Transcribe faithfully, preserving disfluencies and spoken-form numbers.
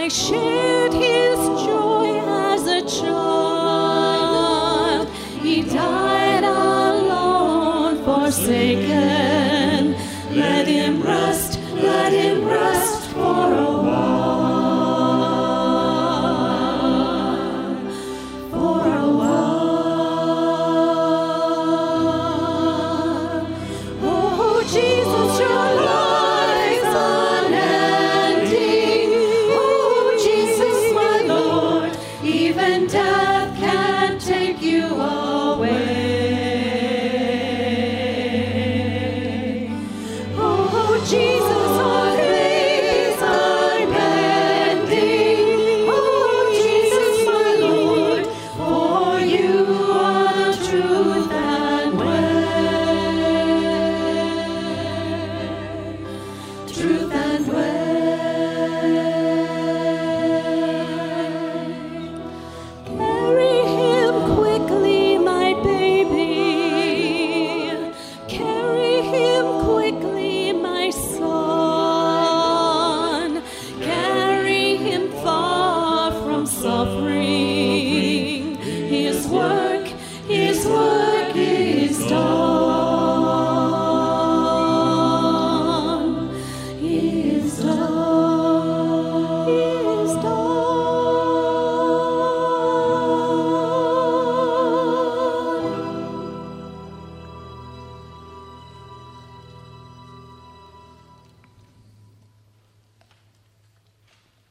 I shared his joy as a child. He died alone, forsaken. Let him rest, let him rest for a while, for a while. Oh, Jesus, your love is unending. Oh, Jesus, my Lord, even death can't take you away. Jesus, our days are mending. Oh, Jesus, my Lord, for you are the truth and way. Truth and way. Carry him quickly, my baby. Carry him quickly, my son. Carry him far from suffering. His word